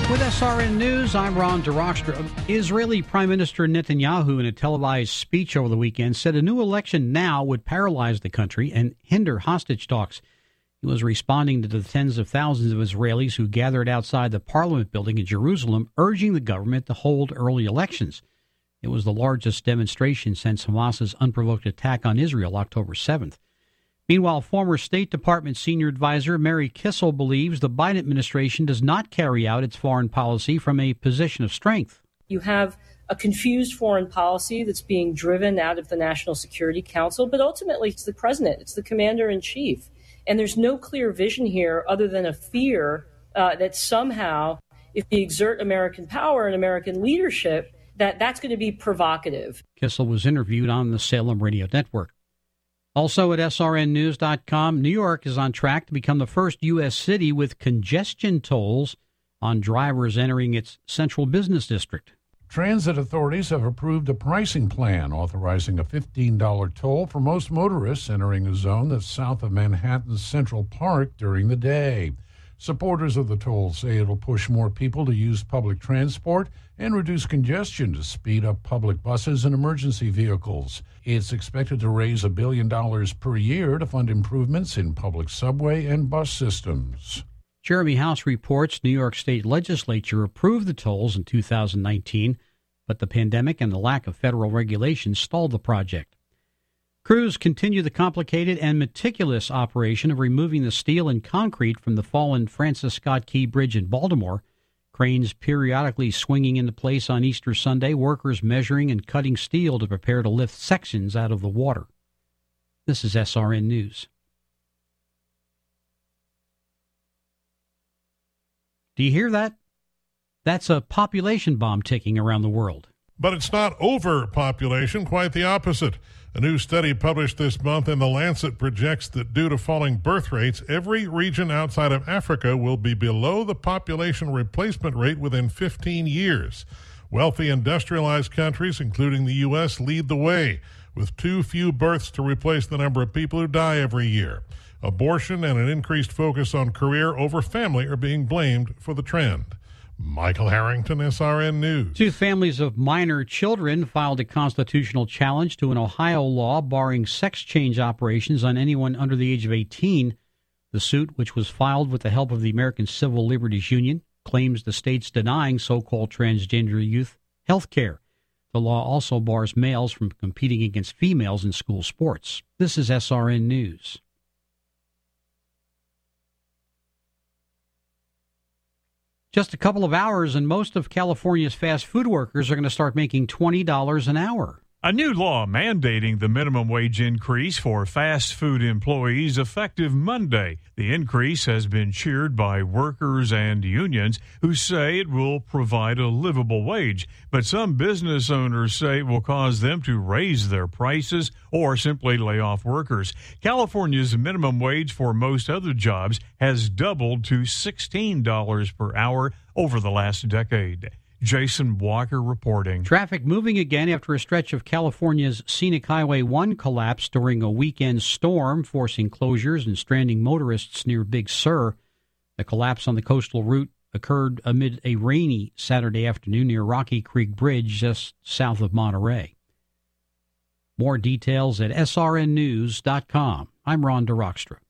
With SRN News, I'm Ron DeRockstra. Israeli Prime Minister Netanyahu, in a televised speech over the weekend, said a new election now would paralyze the country and hinder hostage talks. He was responding to the tens of thousands of Israelis who gathered outside the Parliament building in Jerusalem, urging the government to hold early elections. It was the largest demonstration since Hamas's unprovoked attack on Israel October 7th. Meanwhile, former State Department senior advisor Mary Kissel believes the Biden administration does not carry out its foreign policy from a position of strength. You have a confused foreign policy that's being driven out of the National Security Council, but ultimately it's the president, it's the commander-in-chief. And there's no clear vision here other than a fear that somehow, if we exert American power and American leadership, that's going to be provocative. Kissel was interviewed on the Salem Radio Network. Also at srnnews.com, New York is on track to become the first U.S. city with congestion tolls on drivers entering its central business district. Transit authorities have approved a pricing plan authorizing a $15 toll for most motorists entering a zone that's south of Manhattan's Central Park during the day. Supporters of the toll say it'll push more people to use public transport and reduce congestion to speed up public buses and emergency vehicles. It's expected to raise $1 billion per year to fund improvements in public subway and bus systems. Jeremy House reports New York State Legislature approved the tolls in 2019, but the pandemic and the lack of federal regulation stalled the project. Crews continue the complicated and meticulous operation of removing the steel and concrete from the fallen Francis Scott Key Bridge in Baltimore. Cranes periodically swinging into place on Easter Sunday, workers measuring and cutting steel to prepare to lift sections out of the water. This is SRN News. Do you hear that? That's a population bomb ticking around the world. But it's not overpopulation, quite the opposite. A new study published this month in The Lancet projects that due to falling birth rates, every region outside of Africa will be below the population replacement rate within 15 years. Wealthy industrialized countries, including the U.S., lead the way, with too few births to replace the number of people who die every year. Abortion and an increased focus on career over family are being blamed for the trend. Michael Harrington, SRN News. Two families of minor children filed a constitutional challenge to an Ohio law barring sex change operations on anyone under the age of 18. The suit, which was filed with the help of the American Civil Liberties Union, claims the state's denying so-called transgender youth health care. The law also bars males from competing against females in school sports. This is SRN News. Just a couple of hours, and most of California's fast food workers are going to start making $20 an hour. A new law mandating the minimum wage increase for fast food employees effective Monday. The increase has been cheered by workers and unions who say it will provide a livable wage. But some business owners say it will cause them to raise their prices or simply lay off workers. California's minimum wage for most other jobs has doubled to $16 per hour over the last decade. Jason Walker reporting. Traffic moving again after a stretch of California's Scenic Highway 1 collapsed during a weekend storm, forcing closures and stranding motorists near Big Sur. The collapse on the coastal route occurred amid a rainy Saturday afternoon near Rocky Creek Bridge, just south of Monterey. More details at srnnews.com. I'm Ron DeRockstra.